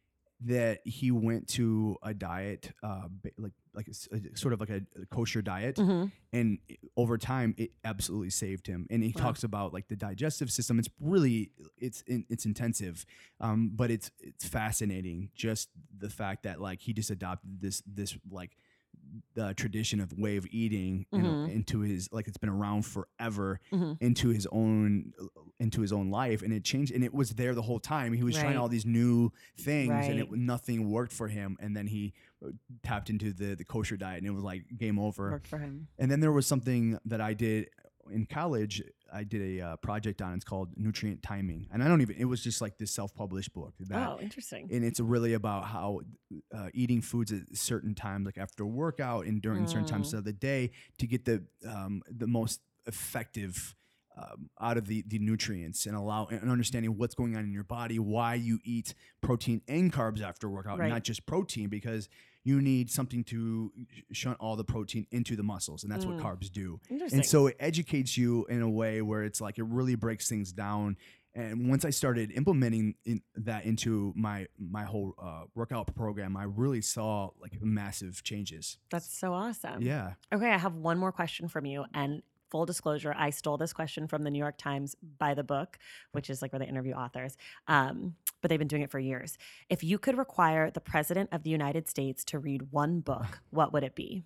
That he went to a diet, like a sort of like a kosher diet, and over time it absolutely saved him. And he talks about like the digestive system. It's really it's intensive, but it's fascinating. Just the fact that like he just adopted this like the tradition of way of eating into his, like, it's been around forever, into his own life, and it changed, and it was there the whole time. He was trying all these new things, and nothing worked for him, and then he tapped into the kosher diet, and it was like game over. Worked for him. And then there was something that I did in college. I did a project on, it's called Nutrient Timing, and it was just like this self-published book. Interesting. And it's really about how eating foods at certain times, like after workout and during certain times of the day, to get the most effective out of the nutrients, and understanding what's going on in your body, why you eat protein and carbs after workout, not just protein, because you need something to shunt all the protein into the muscles, and that's what carbs do. And so it educates you in a way where it's like it really breaks things down. And once I started implementing that into my whole workout program, I really saw like massive changes. That's so awesome. Yeah. Okay, I have one more question from you, and full disclosure, I stole this question from the New York Times by the book, which is like where they interview authors. But they've been doing it for years. If you could require the President of the United States to read one book, what would it be?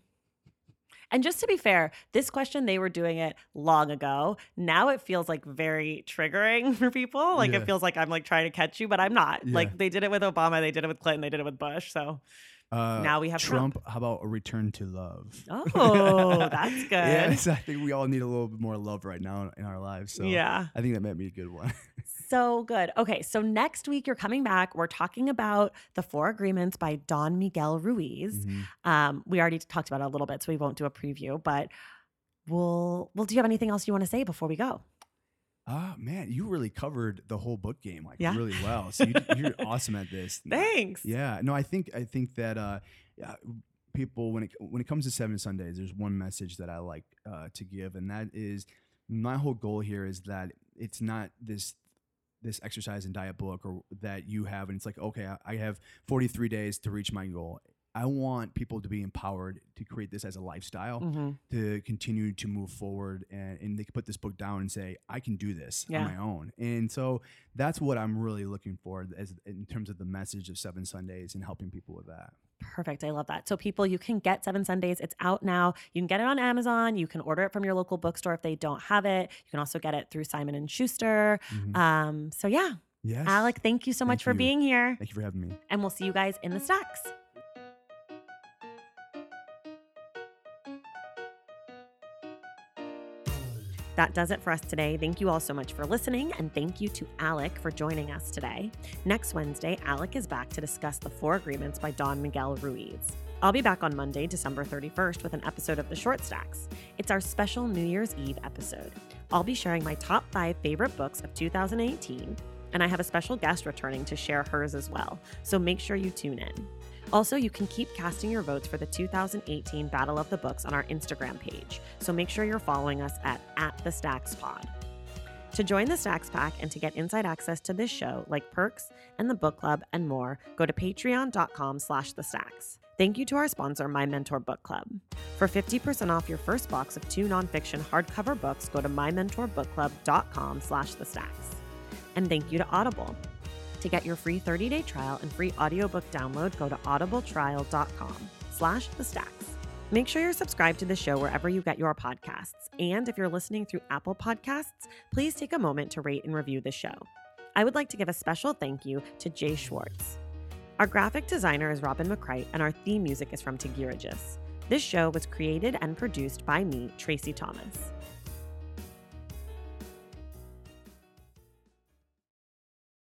And just to be fair, this question, they were doing it long ago. Now it feels like very triggering for people. Like it feels like I'm like trying to catch you, but I'm not. Like they did it with Obama, they did it with Clinton, they did it with Bush. So now we have Trump. How about A Return to Love? Oh, that's good. Yes, I think we all need a little bit more love right now in our lives. So I think that might be a good one. So good. Okay, so next week you're coming back. We're talking about The Four Agreements by Don Miguel Ruiz. We already talked about it a little bit, so we won't do a preview, but do you have anything else you want to say before we go? Man, you really covered the whole book game really well. So you're awesome at this. Thanks. Yeah. No, I think that people, when it comes to 7 Sundays, there's one message that I like to give, and that is my whole goal here is that it's not this exercise and diet book or that you have, and it's like, okay, I have 43 days to reach my goal. I want people to be empowered to create this as a lifestyle, to continue to move forward, and they can put this book down and say, I can do this on my own. And so that's what I'm really looking for in terms of the message of 7 Sundays and helping people with that. Perfect. I love that. So people, you can get 7 Sundays. It's out now. You can get it on Amazon. You can order it from your local bookstore if they don't have it. You can also get it through Simon & Schuster. So yeah. Yes. Alec, thank you so much for being here. Thank you for having me. And we'll see you guys in the stacks. That does it for us today. Thank you all so much for listening, and thank you to Alec for joining us today. Next Wednesday, Alec is back to discuss The Four Agreements by Don Miguel Ruiz. I'll be back on Monday, December 31st with an episode of The Short Stacks. It's our special New Year's Eve episode. I'll be sharing my top 5 favorite books of 2018, and I have a special guest returning to share hers as well, so make sure you tune in. Also, you can keep casting your votes for the 2018 Battle of the Books on our Instagram page, so make sure you're following us at @TheStacksPod. To join the Stacks Pack and to get inside access to this show, like perks and the book club and more, go to patreon.com/thestacks. Thank you to our sponsor, My Mentor Book Club. For 50% off your first box of 2 nonfiction hardcover books, go to mymentorbookclub.com/thestacks. And thank you to Audible. To get your free 30-day trial and free audiobook download, go to audibletrial.com/thestacks. Make sure you're subscribed to the show wherever you get your podcasts. And if you're listening through Apple Podcasts, please take a moment to rate and review the show. I would like to give a special thank you to Jay Schwartz. Our graphic designer is Robin McCrite, and our theme music is from Tegirigis. This show was created and produced by me, Tracy Thomas.